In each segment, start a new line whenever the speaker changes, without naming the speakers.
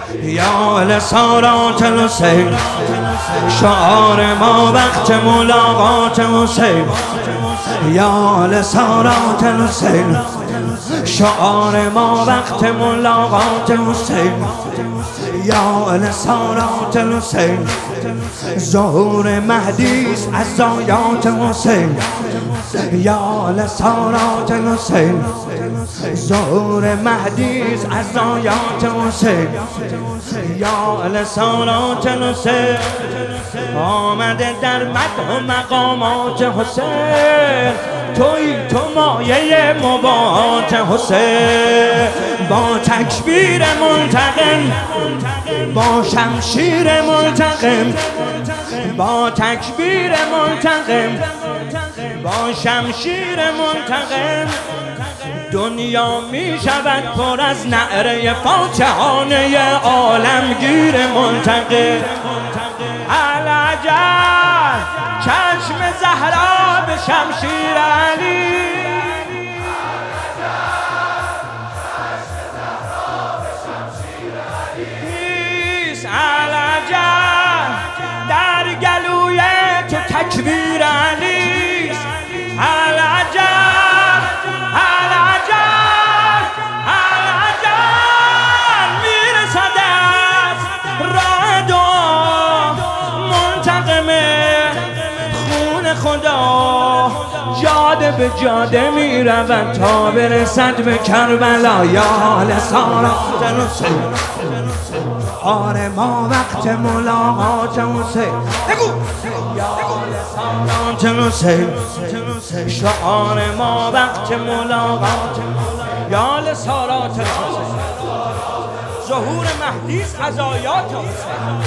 یا لسارات الحسین، شعار ما وقت ملاقات حسین. یا لسارات الحسین، شعار ما وقت ملاقات حسین. یا لسارات الحسین، ظهور مهدیست از آیات حسین. یا لسارات الحسین، ظهور مهدیست از آیات حسین. یا لسارات الحسین، آمده در مدح و مقامات حسین. توی تو مایه مباهات حسین. با تکبیر منتقم، با شمشیر منتقم، با تکبیر منتقم، با شمشیر منتقم، دنیا می شود پر از نعره فاتحانه عالمگیر منتقم. العجب چشم زهرا به شمشیر علی، العجب در گلوی تو تکبیر علی. العجب العجب العجب میرسد از راه دعا منتقم خون خدا، جاده به جاده میرود تا برسد به کربلا. یا لسارات الحسین، شعار ما وقت ملاقات حسین. یا لسارات الحسین، شعار ما وقت ملاقات. یا لسارات الحسین، ظهور مهدیست از آیات حسین.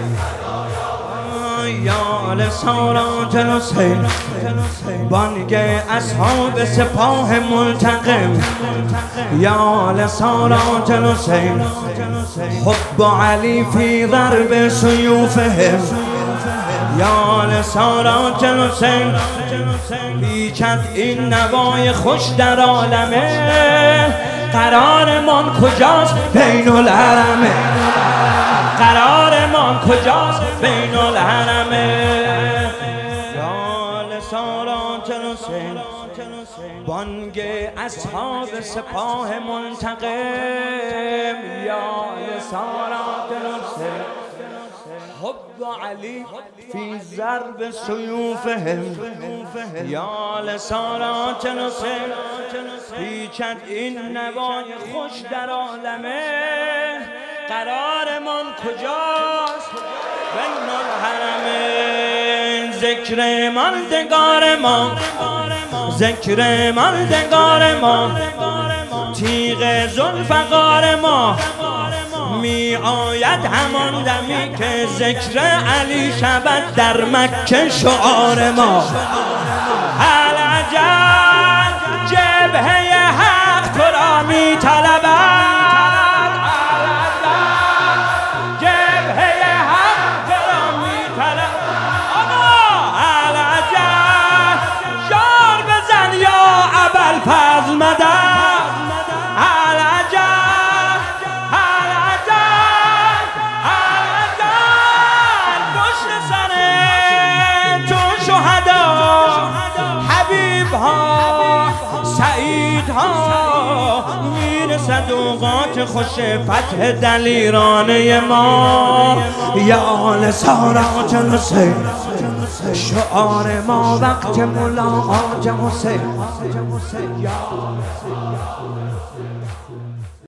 یا لسارات الحسین، بانگ اصحاب سپاه منتقم. یا لسارات الحسین، حب علی فی ضرب سیوفهم. یا لسارات الحسین، پیچد این نوای خوش در عالمه. قرارمان کجاست بین الحرمه، قرارمان کجاست بین الحرمه. یا لسارات الحسین، بانگ اصحاب سپاه منتقم. یا لسارات الحسین، حب علی فی ضرب سیوفهم. یا لسارات الحسین، پیچد این نوای خوش در عالمه. قرارمان کجاست بین الحرمین. ذکر ماندگار ما، ذکر ماندگار ما، تیغ ذوالفقار ما می آید همان دمی که ذکر علی شود در مکه شعار ما. العجب جبهه حق تو را می طلبد، فضل مدد. العجب العجب العجب پشت سر تو شهدا، حبیب ها، سعید ها، میرسد اوقات خوش فتح دلیرانه ما. یا لسارات الحسین، شعار ما وقت ملاقات حسین.